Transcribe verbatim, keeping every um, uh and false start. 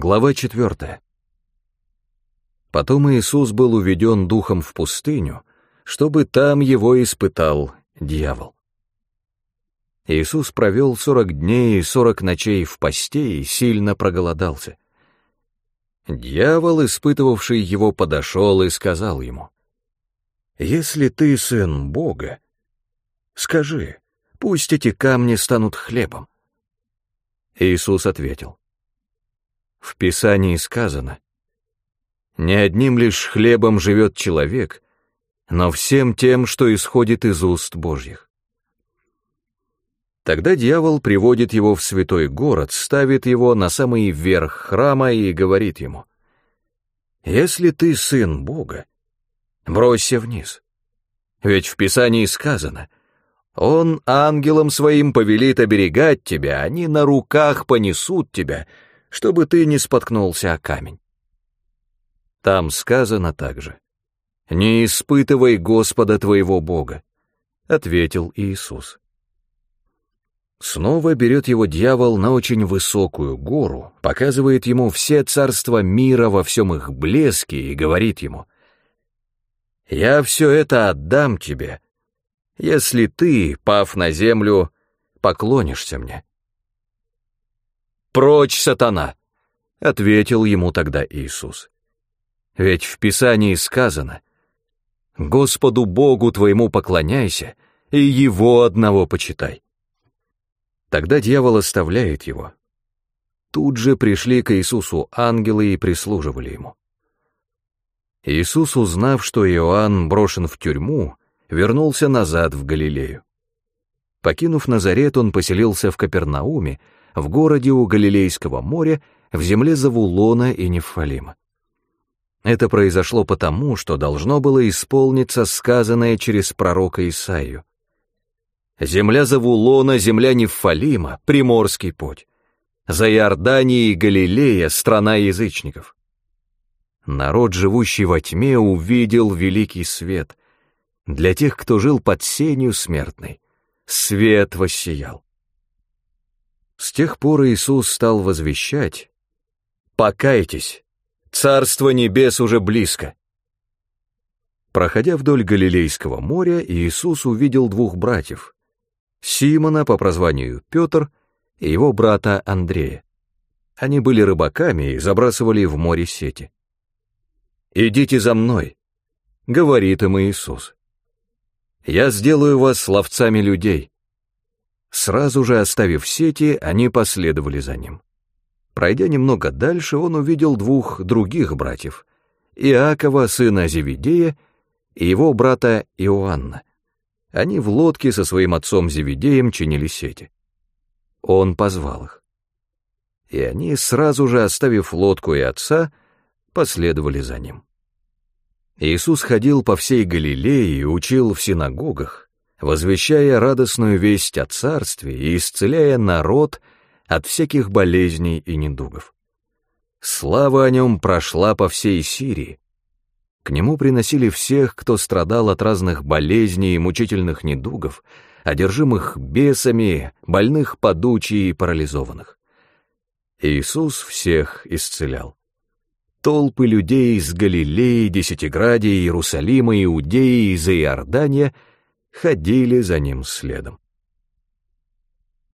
Глава четвертая. Потом Иисус был уведен духом в пустыню, чтобы там его испытал дьявол. Иисус провел сорок дней и сорок ночей в посте и сильно проголодался. Дьявол, испытывавший его, подошел и сказал ему: «Если ты сын Бога, скажи, пусть эти камни станут хлебом». Иисус ответил: «В Писании сказано: не одним лишь хлебом живет человек, но всем тем, что исходит из уст Божьих». Тогда дьявол приводит его в святой город, ставит его на самый верх храма и говорит ему: «Если ты сын Бога, бросься вниз. Ведь в Писании сказано: Он ангелам своим повелит оберегать тебя, они на руках понесут тебя, чтобы ты не споткнулся о камень». Там сказано также: «Не испытывай Господа твоего Бога», — ответил Иисус. Снова берет его дьявол на очень высокую гору, показывает ему все царства мира во всем их блеске и говорит ему: «Я все это отдам тебе, если ты, пав на землю, поклонишься мне». «Прочь, сатана!» — ответил ему тогда Иисус. «Ведь в Писании сказано: Господу Богу твоему поклоняйся и Его одного почитай». Тогда дьявол оставляет его. Тут же пришли к Иисусу ангелы и прислуживали ему. Иисус, узнав, что Иоанн брошен в тюрьму, вернулся назад в Галилею. Покинув Назарет, он поселился в Капернауме, в городе у Галилейского моря, в земле Завулона и Нефалима. Это произошло потому, что должно было исполниться сказанное через пророка Исаию: «Земля Завулона, земля Нефалима, приморский путь. За Иорданией и Галилея — страна язычников». Народ, живущий во тьме, увидел великий свет. Для тех, кто жил под сенью смертной, свет воссиял. С тех пор Иисус стал возвещать: «Покайтесь, Царство небес уже близко». Проходя вдоль Галилейского моря, Иисус увидел двух братьев: Симона по прозванию Петр и его брата Андрея. Они были рыбаками и забрасывали в море сети. «Идите за мной», — говорит им Иисус. «Я сделаю вас ловцами людей». Сразу же, оставив сети, они последовали за ним. Пройдя немного дальше, он увидел двух других братьев: Иакова, сына Зеведея, и его брата Иоанна. Они в лодке со своим отцом Зеведеем чинили сети. Он позвал их. И они, сразу же оставив лодку и отца, последовали за ним. Иисус ходил по всей Галилее и учил в синагогах, возвещая радостную весть о царстве и исцеляя народ от всяких болезней и недугов. Слава о нем прошла по всей Сирии. К нему приносили всех, кто страдал от разных болезней и мучительных недугов, одержимых бесами, больных подучий и парализованных. Иисус всех исцелял. Толпы людей из Галилеи, Десятиградия, Иерусалима, Иудеи и из Иордания ходили за ним следом.